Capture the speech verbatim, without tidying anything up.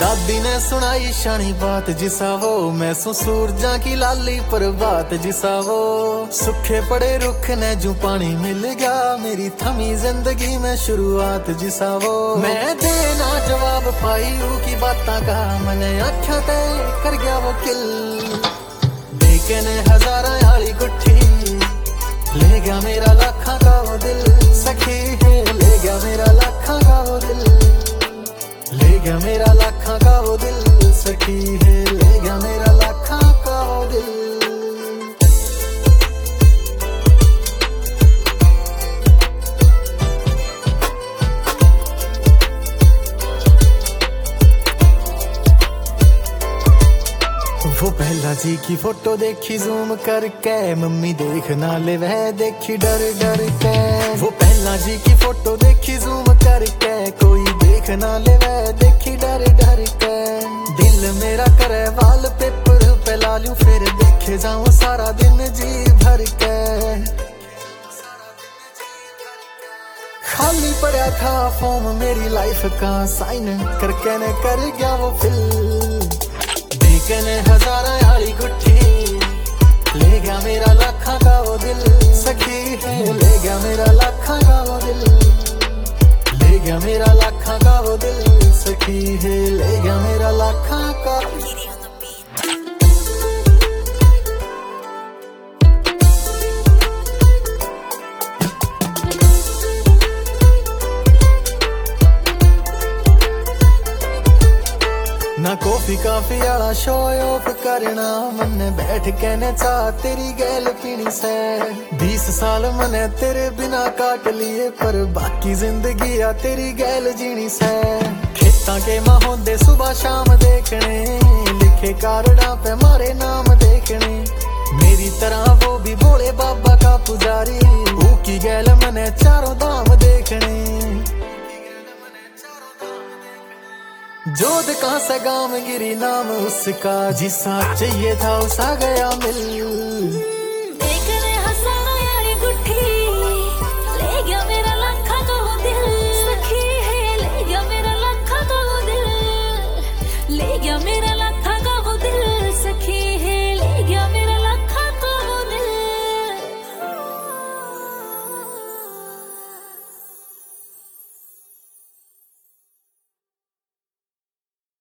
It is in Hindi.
दादी ने सुनाई शानी बात जिसा वो, मैं सू सूरजा की लाली पर बात जिसा वो। सूखे पड़े रुख ने जो पानी मिल गया, मेरी थमी जिंदगी में शुरुआत जिसा वो। मैं देना जवाब पाई की बाता का, मैंने आख्या तय कर गया वो किल। देखे ने हजारा आली गुट्ठी, ले गया मेरा लाखा का वो दिल। सखी है ले गया मेरा लाखा का वो दिल, ले गया मेरा लाखा का वो दिल। सखी है ले गया मेरा लाखा का वो दिल। वो पहला जी की फोटो देखी जूम करके, मम्मी देख ना ले वह देखी डर डर के। वो पहला जी की फोटो देखी जूम करके, कोई देख ना ले वह देखी डर डर के। दिल मेरा करे वाल पेपर पे ला लूं, फिर देखे जाऊं सारा दिन जी भर के। खाली पड़ा था फॉर्म मेरी लाइफ का, साइन करके ने कर गया वो फिल। ने हजारा आली गुट्ठी, ले गया मेरा लाखा का वो दिल। सखी है ले गया मेरा लाखा का वो दिल, ले गया मेरा लाखा का वो दिल। सखी है ले गया मेरा लाखा का। ना कॉफी काफी आला शो ऑफ करना, मन्ने बैठ के ने चाह तेरी गैल पीनी से। बीस साल मने तेरे बिना काट लिए, पर बाकी जिंदगी आ तेरी गैल जीनी से। खेता के माहोंदे सुबह शाम देखने, लिखे कार्डा पे मारे नाम देखने। मेरी तरह वो भी भोले बाबा का पुजारी, वो की गैल मने चारों धाम देखने। जोध कहाँ से गाम गिरी नाम उसका, जिसा चाहिए था उसा गया मिल। देखने हजारा यारी गुट्ठी, ले गया मेरा लाखा का वो दिल। सखी है ले गया मेरा लाखा का वो दिल, ले गया